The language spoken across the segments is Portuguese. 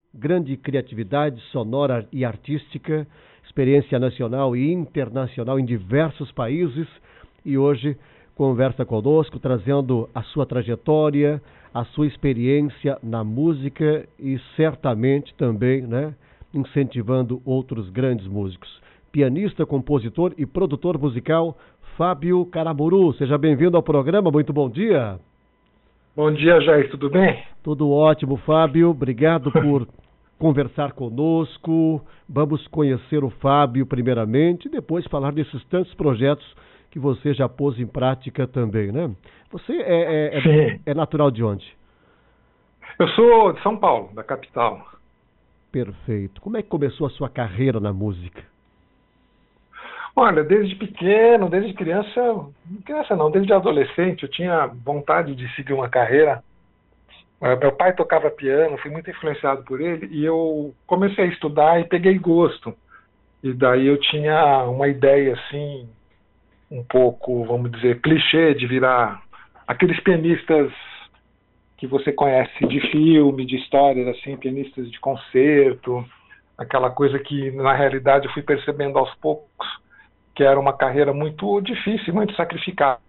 grande criatividade sonora e artística, experiência nacional e internacional em diversos países, e hoje conversa conosco, trazendo a sua trajetória, a sua experiência na música e certamente também, né, incentivando outros grandes músicos. Pianista, compositor e produtor musical, Fábio Caramuru. Seja bem-vindo ao programa, muito bom dia. Bom dia, Jair, tudo bem? Tudo ótimo, Fábio. Obrigado por conversar conosco. Vamos conhecer o Fábio primeiramente e depois falar desses tantos projetos que você já pôs em prática também, né? Você é natural de onde? Eu sou de São Paulo, da capital. Perfeito. Como é que começou a sua carreira na música? Olha, desde pequeno, desde criança não, desde adolescente, eu tinha vontade de seguir uma carreira. Meu pai tocava piano, fui muito influenciado por ele, e eu comecei a estudar e peguei gosto. E daí eu tinha uma ideia, assim, um pouco, vamos dizer, clichê, de virar aqueles pianistas que você conhece de filme, de histórias, assim, pianistas de concerto, aquela coisa que, na realidade, eu fui percebendo aos poucos que era uma carreira muito difícil, muito sacrificada.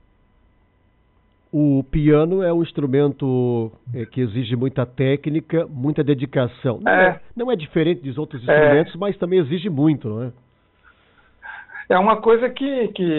O piano é um instrumento que exige muita técnica, muita dedicação. Não é diferente dos outros instrumentos, mas também exige muito, não é? É uma coisa que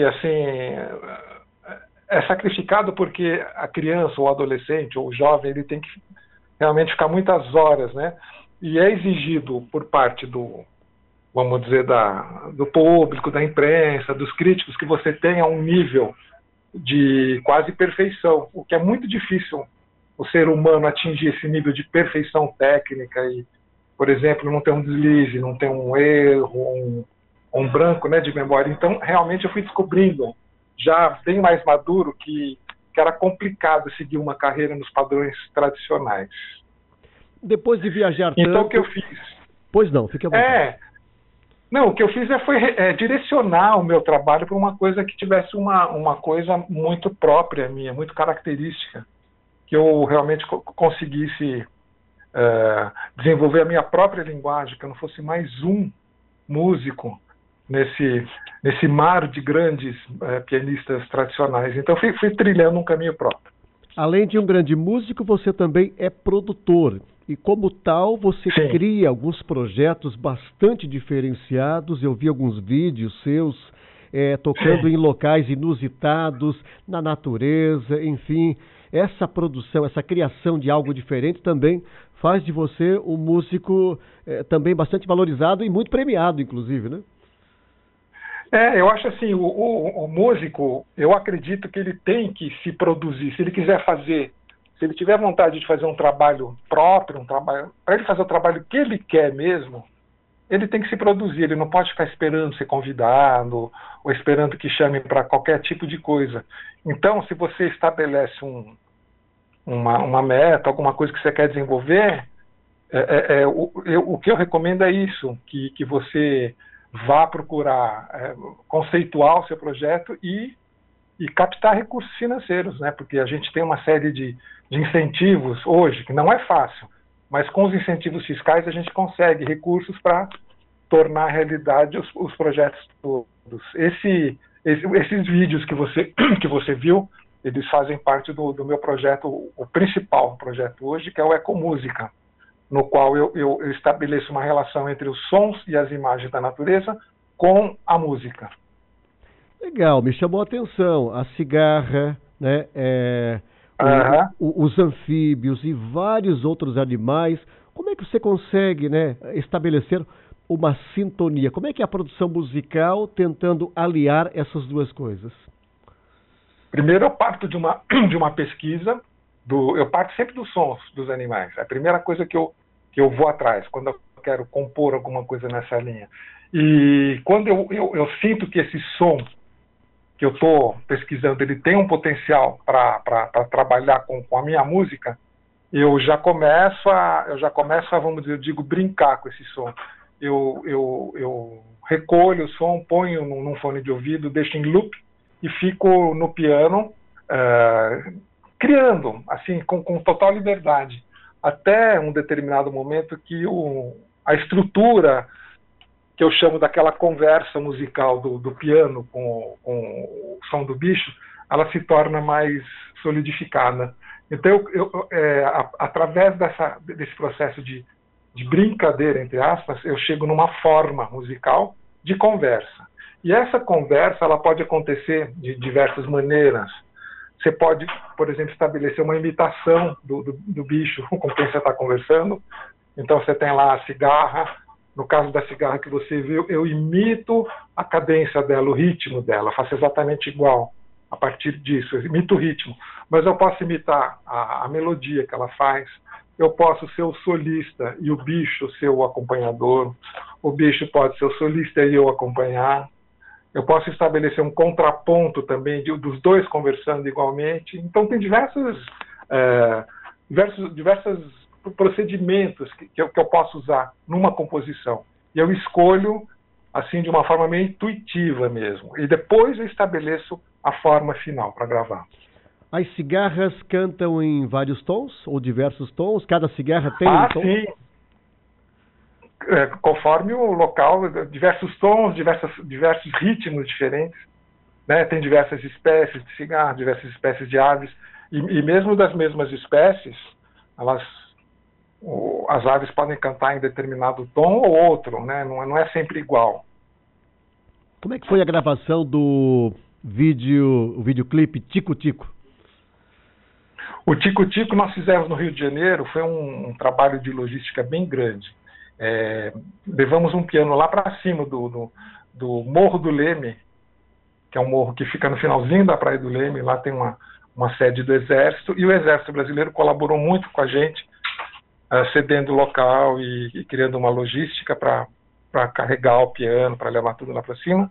assim, é sacrificado porque a criança, ou o adolescente, ou o jovem, ele tem que realmente ficar muitas horas, né? E é exigido por parte do, vamos dizer, do público, da imprensa, dos críticos, que você tenha um nível de quase perfeição, o que é muito difícil o ser humano atingir esse nível de perfeição técnica e, por exemplo, não ter um deslize, não ter um erro, um branco, né, de memória. Então, realmente, eu fui descobrindo, já bem mais maduro, que era complicado seguir uma carreira nos padrões tradicionais. Depois de viajar tanto... Então, o que eu fiz... Pois não, fique à vontade. Não, o que eu fiz foi direcionar o meu trabalho para uma coisa que tivesse uma coisa muito própria minha, muito característica, que eu realmente conseguisse desenvolver a minha própria linguagem, que eu não fosse mais um músico nesse mar de grandes pianistas tradicionais. Então fui trilhando um caminho próprio. Além de um grande músico, você também é produtor. E como tal, você cria alguns projetos bastante diferenciados. Eu vi alguns vídeos seus tocando em locais inusitados, na natureza, enfim. Essa produção, essa criação de algo diferente também faz de você um músico também bastante valorizado e muito premiado, inclusive, né? Eu acho assim, o músico, eu acredito que ele tem que se produzir. Se ele quiser fazer, se ele tiver vontade de fazer um trabalho próprio, para ele fazer o trabalho que ele quer mesmo, ele tem que se produzir. Ele não pode ficar esperando ser convidado ou esperando que chamem para qualquer tipo de coisa. Então, se você estabelece uma meta, alguma coisa que você quer desenvolver, o que eu recomendo é isso, que você vá procurar conceituar o seu projeto e captar recursos financeiros, né? Porque a gente tem uma série de incentivos hoje, que não é fácil, mas com os incentivos fiscais a gente consegue recursos para tornar realidade os projetos todos. Esses vídeos que você viu, eles fazem parte do meu projeto, o principal projeto hoje, que é o Ecomúsica, no qual eu estabeleço uma relação entre os sons e as imagens da natureza com a música. Legal, me chamou a atenção a cigarra, né, os anfíbios e vários outros animais. Como é que você consegue, né, estabelecer uma sintonia? Como é que é a produção musical tentando aliar essas duas coisas? Primeiro eu parto de uma pesquisa, eu parto sempre dos sons dos animais. É a primeira coisa que eu vou atrás, quando eu quero compor alguma coisa nessa linha. E quando eu sinto que esse som que eu estou pesquisando, ele tem um potencial para trabalhar com a minha música, eu já começo a, vamos dizer, eu digo, brincar com esse som. Eu recolho o som, ponho num fone de ouvido, deixo em loop e fico no piano criando, assim, com total liberdade. até um determinado momento que a estrutura que eu chamo daquela conversa musical do piano com o som do bicho, ela se torna mais solidificada. Então, através desse processo de brincadeira, entre aspas, eu chego numa forma musical de conversa. E essa conversa ela pode acontecer de diversas maneiras. Você pode, por exemplo, estabelecer uma imitação do bicho com quem você está conversando. Então, você tem lá a cigarra. No caso da cigarra que você viu, eu imito a cadência dela, o ritmo dela, faço exatamente igual a partir disso, eu imito o ritmo. Mas eu posso imitar a melodia que ela faz, eu posso ser o solista e o bicho ser o acompanhador, o bicho pode ser o solista e eu acompanhar, eu posso estabelecer um contraponto também dos dois conversando igualmente. Então tem diversos procedimentos que eu posso usar numa composição. E eu escolho assim de uma forma meio intuitiva mesmo. E depois eu estabeleço a forma final para gravar. As cigarras cantam em vários tons ou diversos tons? Cada cigarra tem um tom? Sim. Conforme o local, diversos tons, diversos ritmos diferentes. Né? Tem diversas espécies de cigarro, diversas espécies de aves. E mesmo das mesmas espécies, as aves podem cantar em determinado tom ou outro, né? Não é sempre igual. Como é que foi a gravação do videoclipe Tico Tico? O Tico Tico nós fizemos no Rio de Janeiro, foi um trabalho de logística bem grande. Levamos um piano lá para cima do Morro do Leme, que é um morro que fica no finalzinho da Praia do Leme, lá tem uma sede do Exército, e o Exército Brasileiro colaborou muito com a gente, cedendo o local e criando uma logística para carregar o piano, para levar tudo lá para cima.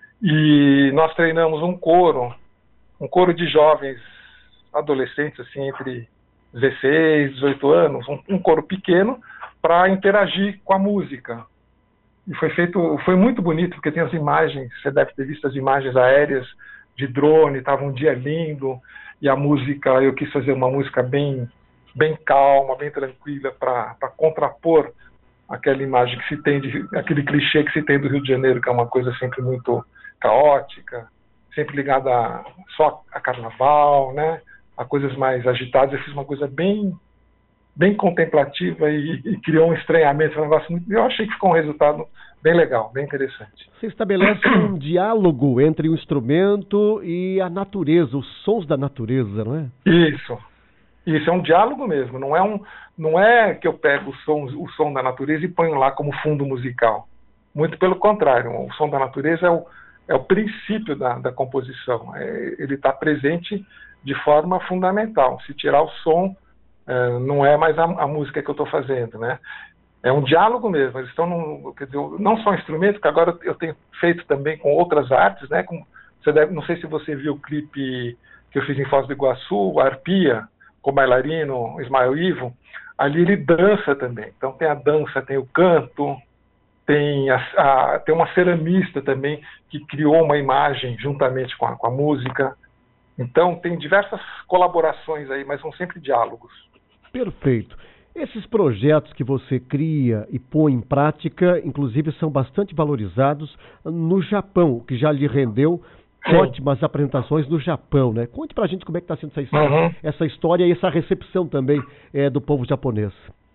E nós treinamos um coro de jovens adolescentes, assim, entre 16 e 18 anos, um coro pequeno, para interagir com a música. E foi muito bonito, porque tem as imagens, você deve ter visto as imagens aéreas de drone, estava um dia lindo, e a música, eu quis fazer uma música bem calma, bem tranquila, para contrapor aquela imagem que se tem, aquele clichê que se tem do Rio de Janeiro, que é uma coisa sempre muito caótica, sempre ligada só a carnaval, né? A coisas mais agitadas. Eu fiz uma coisa bem contemplativa e criou um estranhamento, um negócio muito... Eu achei que ficou um resultado bem legal, bem interessante. Você estabelece um diálogo entre o instrumento e a natureza, os sons da natureza, não é? Isso é um diálogo mesmo, não é que eu pego o som da natureza e ponho lá como fundo musical. Muito pelo contrário, o som da natureza é o princípio da composição. Ele está presente de forma fundamental. Se tirar o som, não é mais a música que eu estou fazendo, né? É um diálogo mesmo. Eles estão, quer dizer, não só um instrumento, que agora eu tenho feito também com outras artes, né? Não sei se você viu o clipe que eu fiz em Foz do Iguaçu, a Arpia, com o bailarino Ismael Ivo. Ali ele dança também. Então tem a dança, tem o canto, tem uma ceramista também que criou uma imagem juntamente com a música. Então tem diversas colaborações aí, mas são sempre diálogos. Perfeito. Esses projetos que você cria e põe em prática, inclusive, são bastante valorizados no Japão, o que já lhe rendeu ótimas apresentações no Japão, né? Conte pra gente como é que está sendo essa história e essa recepção também do povo japonês.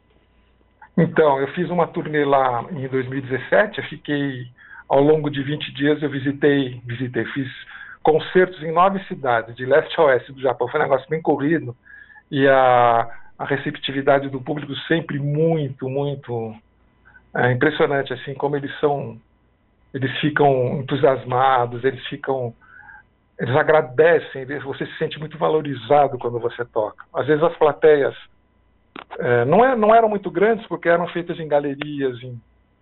Então, eu fiz uma turnê lá em 2017, eu fiquei, ao longo de 20 dias, eu fiz concertos em 9 cidades, de leste a oeste do Japão. Foi um negócio bem corrido, e a receptividade do público sempre muito, muito impressionante, assim, como eles ficam entusiasmados, eles agradecem, você se sente muito valorizado quando você toca. Às vezes as plateias não eram muito grandes, porque eram feitas em galerias, em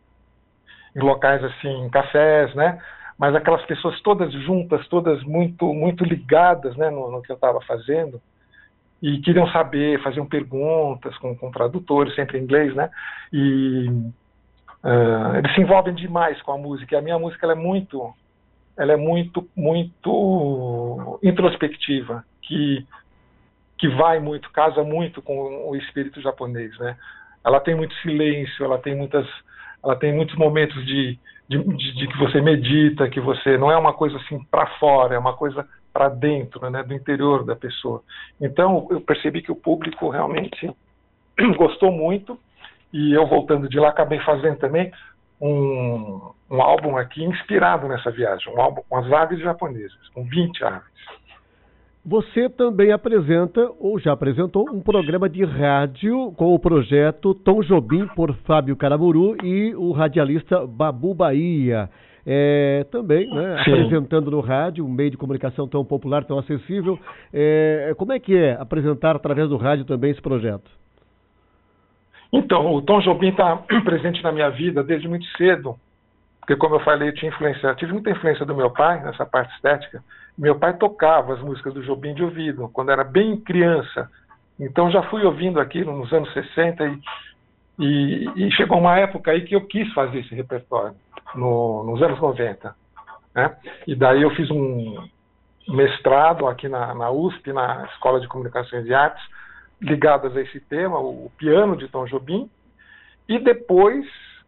locais assim, em cafés, né? Mas aquelas pessoas todas juntas, todas muito, muito ligadas, né, no que eu estava fazendo, e queriam saber, faziam perguntas com tradutores, sempre em inglês, né? E eles se envolvem demais com a música. E a minha música ela é muito, muito introspectiva, que que vai muito, casa muito com o espírito japonês, né? Ela tem muito silêncio, ela tem muitos momentos de que você medita, que você não é uma coisa assim para fora, é uma coisa para dentro, né, do interior da pessoa. Então eu percebi que o público realmente gostou muito, e eu, voltando de lá, acabei fazendo também um álbum aqui inspirado nessa viagem, um álbum com as aves japonesas, com 20 aves. Você também apresenta, ou já apresentou, um programa de rádio com o projeto Tom Jobim, por Fábio Caramuru, e o radialista Babu Bahia. Também, né, apresentando no rádio, um meio de comunicação tão popular, tão acessível. Como é que é apresentar através do rádio também esse projeto? Então, o Tom Jobim está presente na minha vida desde muito cedo, porque, como eu falei, eu tive muita influência do meu pai nessa parte estética. Meu pai tocava as músicas do Jobim de ouvido, quando era bem criança. Então já fui ouvindo aquilo nos anos 60 e chegou uma época aí que eu quis fazer esse repertório, nos anos 90. Né? E daí eu fiz um mestrado aqui na USP, na Escola de Comunicações e Artes, ligadas a esse tema, o piano de Tom Jobim, e depois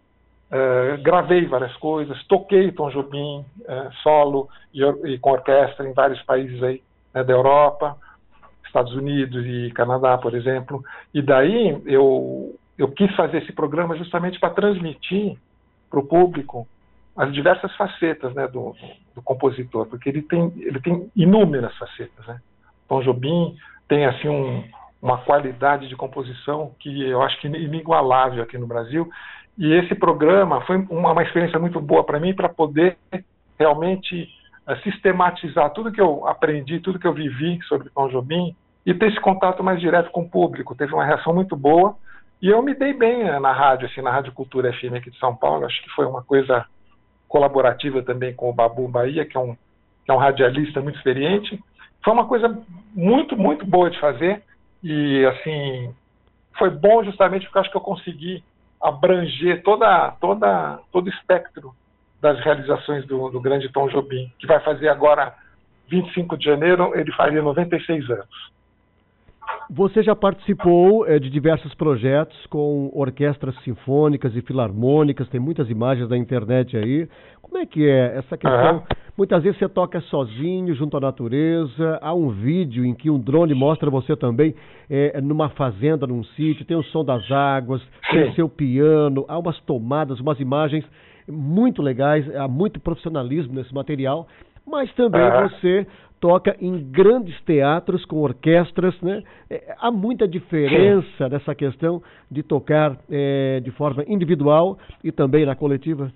gravei várias coisas, toquei Tom Jobim solo e com orquestra em vários países aí, né, da Europa, Estados Unidos e Canadá, por exemplo. E daí eu quis fazer esse programa justamente para transmitir para o público as diversas facetas, né, do compositor, porque ele tem inúmeras facetas, né? Tom Jobim tem assim uma qualidade de composição que eu acho que inigualável aqui no Brasil. E esse programa foi uma experiência muito boa para mim, para poder realmente sistematizar tudo que eu aprendi, tudo que eu vivi sobre Tom Jobim, e ter esse contato mais direto com o público. Teve uma reação muito boa, e eu me dei bem na rádio, assim, na Rádio Cultura FM aqui de São Paulo. Acho que foi uma coisa colaborativa também com o Babu Bahia, que é um radialista muito experiente. Foi uma coisa muito, muito boa de fazer, e assim, foi bom justamente porque eu acho que eu consegui abranger todo o espectro das realizações do grande Tom Jobim, que vai fazer agora, 25 de janeiro, ele faria 96 anos. Você já participou de diversos projetos com orquestras sinfônicas e filarmônicas, tem muitas imagens na internet aí. Como é que é essa questão? Muitas vezes você toca sozinho, junto à natureza, há um vídeo em que um drone mostra você também numa fazenda, num sítio, tem o som das águas, tem o seu piano, há umas tomadas, umas imagens muito legais, há muito profissionalismo nesse material, mas também você toca em grandes teatros com orquestras, né? Há muita diferença nessa questão de tocar de forma individual e também na coletiva?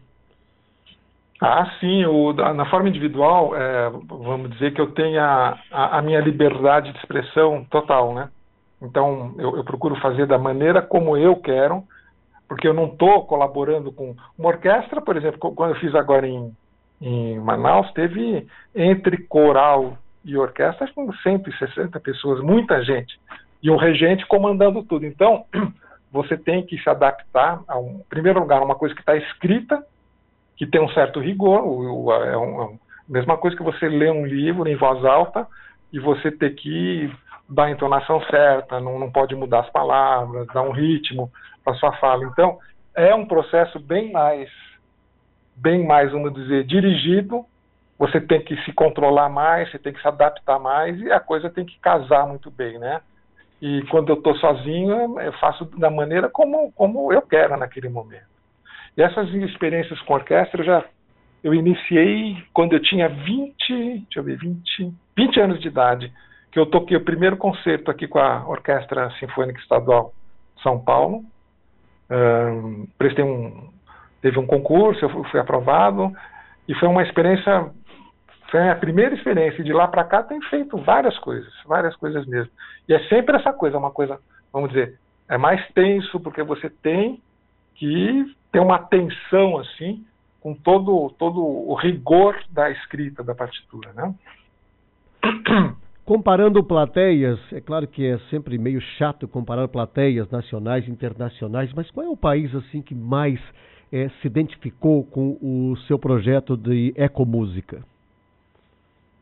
Sim, na forma individual, vamos dizer que eu tenho a minha liberdade de expressão total, né? Então, eu procuro fazer da maneira como eu quero, porque eu não estou colaborando com uma orquestra. Por exemplo, quando eu fiz agora em Manaus, teve entre coral e orquestra com 160 pessoas, muita gente, e um regente comandando tudo. Então, você tem que se adaptar em primeiro lugar, uma coisa que está escrita, que tem um certo rigor. É a mesma coisa que você ler um livro em voz alta e você ter que dar a entonação certa, não pode mudar as palavras, dar um ritmo para sua fala. Então, é um processo bem mais, vamos dizer, dirigido. Você tem que se controlar mais, você tem que se adaptar mais, e a coisa tem que casar muito bem, né? E quando eu estou sozinho, eu faço da maneira como eu quero naquele momento. E essas experiências com orquestra eu iniciei quando eu tinha 20 anos de idade, que eu toquei o primeiro concerto aqui com a Orquestra Sinfônica Estadual de São Paulo. Teve um concurso, eu fui aprovado, e foi uma experiência, foi a primeira experiência. E de lá para cá tenho feito várias coisas mesmo. E é sempre essa coisa, uma coisa, vamos dizer, é mais tenso, porque você tem que ter uma atenção assim, com todo o rigor da escrita da partitura, né? Comparando plateias, é claro que é sempre meio chato comparar plateias nacionais e internacionais, mas qual é o país assim que mais se identificou com o seu projeto de ecomúsica?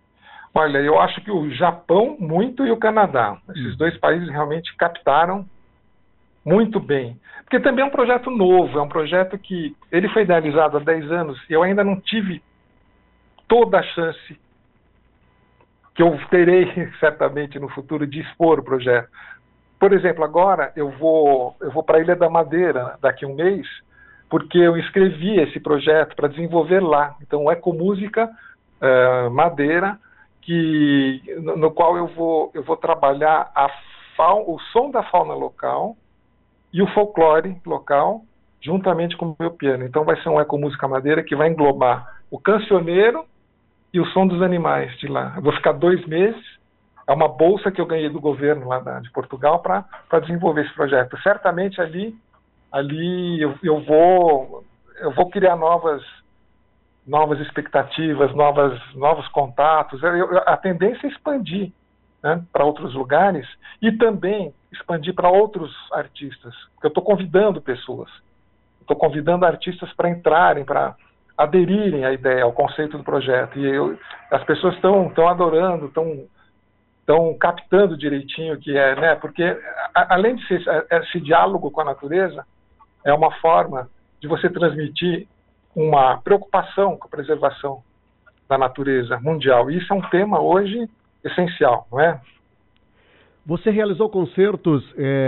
Olha, eu acho que o Japão muito e o Canadá. Esses dois países realmente captaram muito bem. Porque também é um projeto novo, é um projeto que ele foi idealizado há 10 anos e eu ainda não tive toda a chance que eu terei certamente no futuro de expor o projeto. Por exemplo, agora eu vou para a Ilha da Madeira daqui a um mês, porque eu inscrevi esse projeto para desenvolver lá. Então, Ecomúsica Madeira, no qual eu vou trabalhar o som da fauna local e o folclore local, juntamente com o meu piano. Então vai ser um Ecomúsica Madeira que vai englobar o cancioneiro e o som dos animais de lá. Eu vou ficar 2 meses, é uma bolsa que eu ganhei do governo lá de Portugal para desenvolver esse projeto. Certamente ali eu vou criar novas expectativas, novos contatos. A tendência é expandir, né, para outros lugares e também expandir para outros artistas. Porque eu estou convidando pessoas, estou convidando artistas para entrarem, para aderirem à ideia, ao conceito do projeto. E as pessoas estão adorando, estão captando direitinho o que é, né? Porque além de ser esse diálogo com a natureza, é uma forma de você transmitir uma preocupação com a preservação da natureza mundial. E isso é um tema hoje essencial, não é? Você realizou concertos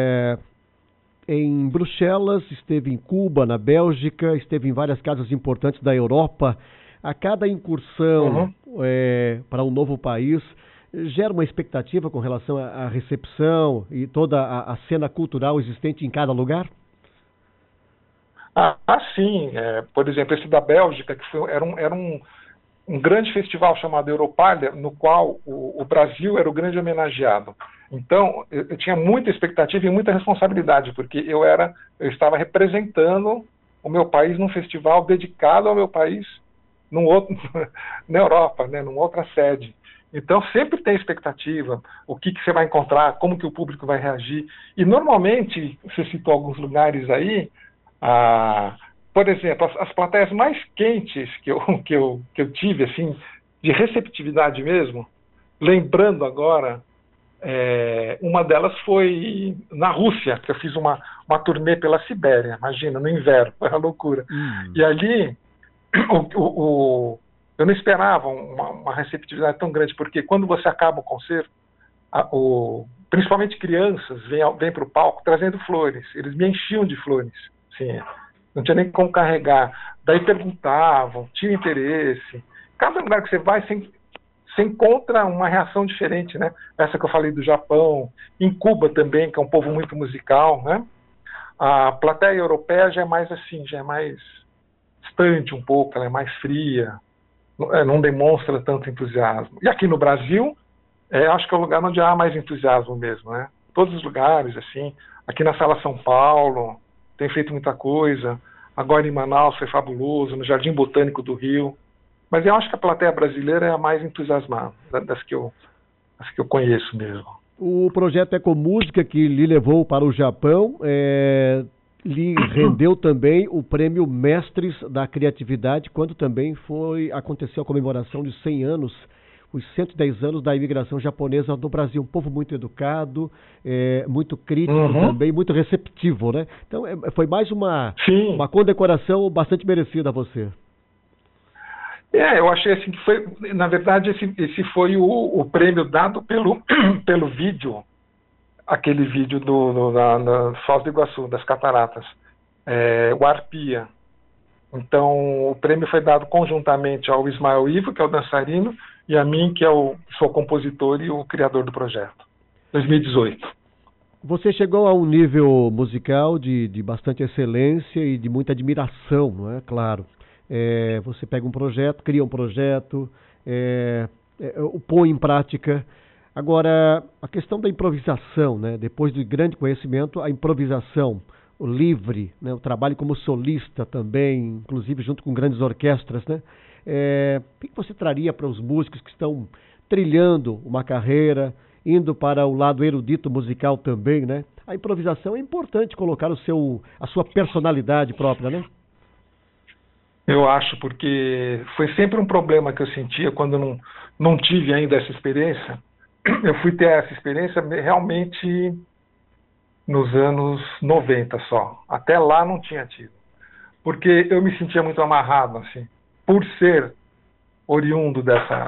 em Bruxelas, esteve em Cuba, na Bélgica, esteve em várias casas importantes da Europa. A cada incursão para um novo país gera uma expectativa com relação à recepção e toda a cena cultural existente em cada lugar? Sim. Por exemplo, esse da Bélgica, que era um grande festival chamado Europalha, no qual o Brasil era o grande homenageado. Então, eu tinha muita expectativa e muita responsabilidade, porque eu estava representando o meu país num festival dedicado ao meu país na Europa, né, numa outra sede. Então, sempre tem expectativa, o que você vai encontrar, como que o público vai reagir. E, normalmente, você citou alguns lugares aí, por exemplo, as plateias mais quentes que eu tive, assim, de receptividade mesmo, lembrando agora, uma delas foi na Rússia, que eu fiz uma turnê pela Sibéria, imagina, no inverno, foi uma loucura. E ali, eu não esperava uma receptividade tão grande, porque quando você acaba o concerto, principalmente crianças vêm para o palco trazendo flores, eles me enchiam de flores. Sim, não tinha nem como carregar. Daí perguntavam, tinha interesse. Cada lugar que você vai, você encontra uma reação diferente, né? Essa que eu falei do Japão, em Cuba também, que é um povo muito musical, né? A plateia europeia já é mais assim, já é mais distante um pouco, ela é mais fria, não demonstra tanto entusiasmo. E aqui no Brasil, acho que é o lugar onde há mais entusiasmo mesmo, né? Todos os lugares, assim, aqui na Sala São Paulo, tem feito muita coisa. Agora em Manaus foi fabuloso, no Jardim Botânico do Rio. Mas eu acho que a plateia brasileira é a mais entusiasmada, das que eu conheço mesmo. O projeto Ecomúsica, que lhe levou para o Japão, lhe rendeu também o prêmio Mestres da Criatividade, quando também aconteceu a comemoração de 100 anos, os 110 anos da imigração japonesa no Brasil. Um povo muito educado, muito crítico também, muito receptivo, né? Então, foi mais uma condecoração bastante merecida a você. Eu achei assim que foi, na verdade, esse foi o prêmio dado pelo vídeo, aquele vídeo da Foz do Iguaçu, das cataratas, o Arpia. Então, o prêmio foi dado conjuntamente ao Ismael Ivo, que é o dançarino, e a mim, que sou o compositor e o criador do projeto. 2018. Você chegou a um nível musical de bastante excelência e de muita admiração, não é? Claro. Você pega um projeto, cria um projeto, o põe em prática. Agora, a questão da improvisação, né? Depois do grande conhecimento, a improvisação, o livre, né? O trabalho como solista também, inclusive junto com grandes orquestras, né? O que você traria para os músicos que estão trilhando uma carreira, indo para o lado erudito musical também, né? A improvisação é importante colocar a sua personalidade própria, né? Eu acho, porque foi sempre um problema que eu sentia quando eu não tive ainda essa experiência. Eu fui ter essa experiência realmente nos anos 90 só. Até lá não tinha tido. Porque eu me sentia muito amarrado, assim, por ser oriundo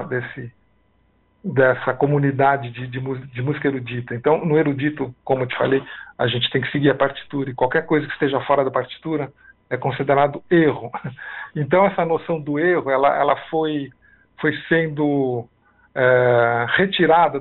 dessa comunidade de música erudita. Então, no erudito, como eu te falei, a gente tem que seguir a partitura, e qualquer coisa que esteja fora da partitura é considerado erro. Então, essa noção do erro, ela foi sendo retirada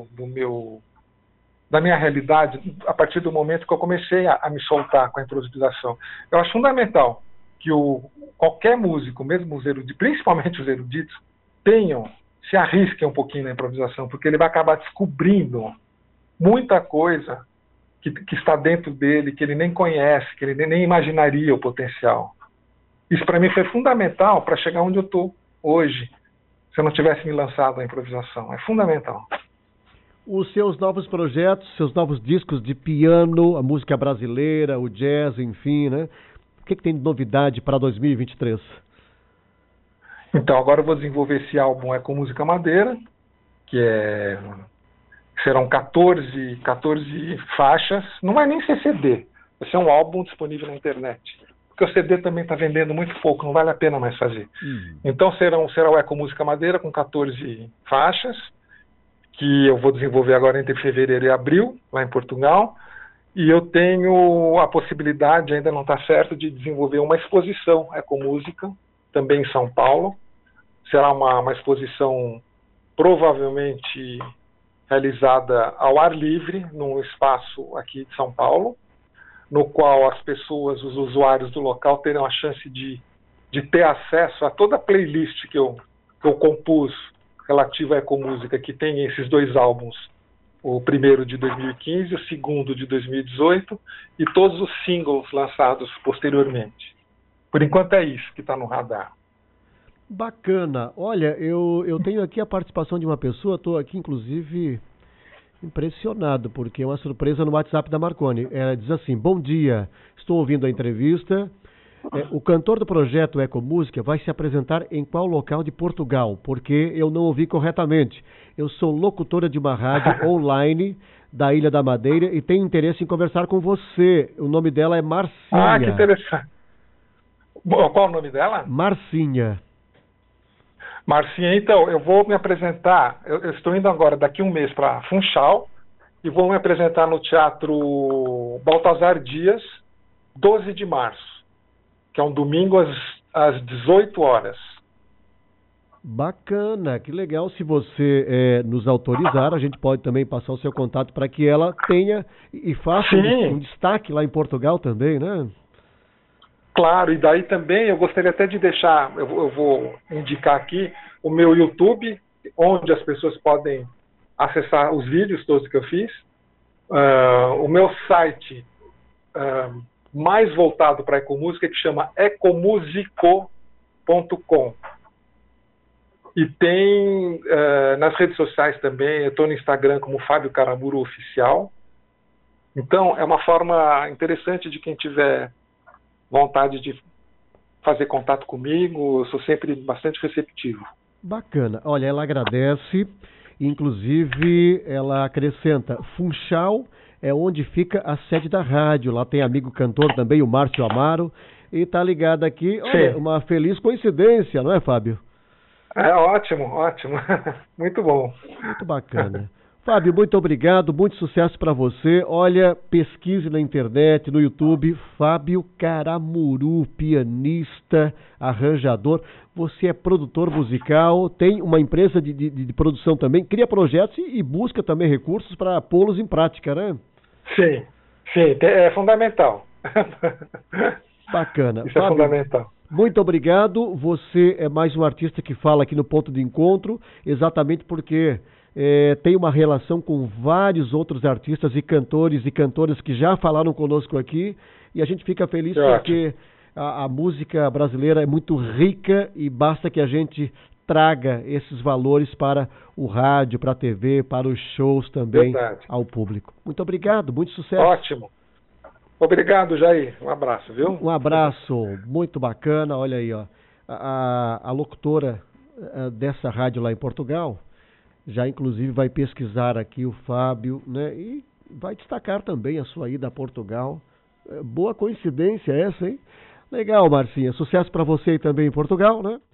da minha realidade a partir do momento que eu comecei a me soltar com a improvisação. Eu acho fundamental que qualquer músico, mesmo os eruditos, principalmente os eruditos, se arrisquem um pouquinho na improvisação, porque ele vai acabar descobrindo muita coisa que está dentro dele, que ele nem conhece, que ele nem imaginaria o potencial. Isso para mim foi fundamental para chegar onde eu estou hoje, se eu não tivesse me lançado à improvisação. É fundamental. Os seus novos projetos, seus novos discos de piano, a música brasileira, o jazz, enfim, né? O que tem de novidade para 2023? Então, agora eu vou desenvolver esse álbum com música madeira, serão 14 faixas. Não vai nem ser CD, vai ser um álbum disponível na internet. Porque o CD também está vendendo muito pouco, não vale a pena mais fazer. Então será o Eco Música Madeira com 14 faixas, que eu vou desenvolver agora entre fevereiro e abril, lá em Portugal. E eu tenho a possibilidade, ainda não está certo, de desenvolver uma exposição Ecomúsica, também em São Paulo. Será uma exposição provavelmente realizada ao ar livre, num espaço aqui de São Paulo, no qual as pessoas, os usuários do local, terão a chance de ter acesso a toda a playlist que eu compus relativa à Ecomúsica, que tem esses 2 álbuns, o primeiro de 2015, o segundo de 2018, e todos os singles lançados posteriormente. Por enquanto é isso que está no radar. Bacana. Olha, eu tenho aqui a participação de uma pessoa, estou aqui inclusive impressionado, porque é uma surpresa no WhatsApp da Marconi. Ela diz assim: bom dia, estou ouvindo a entrevista. O cantor do projeto Ecomúsica vai se apresentar em qual local de Portugal? Porque eu não ouvi corretamente. Eu sou locutora de uma rádio online da Ilha da Madeira e tenho interesse em conversar com você. O nome dela é Marcinha. Ah, que interessante. Qual o nome dela? Marcinha. Marcinha, então, eu vou me apresentar, eu estou indo agora, daqui um mês, para Funchal, e vou me apresentar no Teatro Baltazar Dias, 12 de março, que é um domingo às 18 horas. Bacana, que legal. Se você nos autorizar, a gente pode também passar o seu contato para que ela tenha e faça um destaque lá em Portugal também, né? Claro, e daí também eu gostaria até de deixar, eu vou indicar aqui o meu YouTube, onde as pessoas podem acessar os vídeos todos que eu fiz. O meu site mais voltado para a ecomúsica, que chama ecomusico.com. E tem nas redes sociais também, eu estou no Instagram como Fábio Caramuro Oficial. Então, é uma forma interessante de quem tiver vontade de fazer contato comigo, eu sou sempre bastante receptivo. Bacana. Olha, ela agradece, inclusive ela acrescenta, Funchal é onde fica a sede da rádio, lá tem amigo cantor também, o Márcio Amaro, e tá ligado aqui, olha, uma feliz coincidência, não é, Fábio? É ótimo, ótimo, muito bom. Muito bacana. Fábio, muito obrigado, muito sucesso para você. Olha, pesquise na internet, no YouTube, Fábio Caramuru, pianista, arranjador. Você é produtor musical, tem uma empresa de produção também, cria projetos e busca também recursos para pô-los em prática, né? Sim, é fundamental. Bacana. Isso Fábio, é fundamental. Muito obrigado. Você é mais um artista que fala aqui no Ponto de Encontro, exatamente porque tem uma relação com vários outros artistas e cantores e cantoras que já falaram conosco aqui, e a gente fica feliz porque a música brasileira é muito rica e basta que a gente traga esses valores para o rádio, para a TV, para os shows também. Verdade. Ao público. Muito obrigado, muito sucesso. Ótimo. Obrigado, Jair. Um abraço, viu? Um abraço, muito bacana, olha aí, ó. a locutora dessa rádio lá em Portugal já inclusive vai pesquisar aqui o Fábio, né? E vai destacar também a sua ida a Portugal. Boa coincidência essa, hein? Legal, Marcinha. Sucesso para você aí também em Portugal, né?